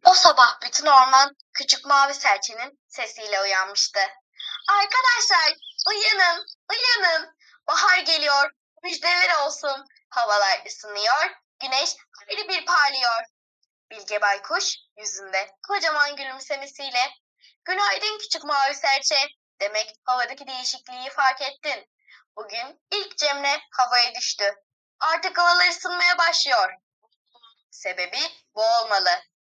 O sabah bütün orman küçük mavi serçenin sesiyle uyanmıştı. Arkadaşlar, uyanın, uyanın. Bahar geliyor, müjdeler olsun. Havalar ısınıyor, güneş hayli bir parlıyor. Bilge Baykuş yüzünde kocaman gülümsemesiyle "Günaydın küçük mavi serçe. Demek havadaki değişikliği fark ettin. Bugün ilk cemre havaya düştü. Artık havalar ısınmaya başlıyor. Sebebi bu olmalı.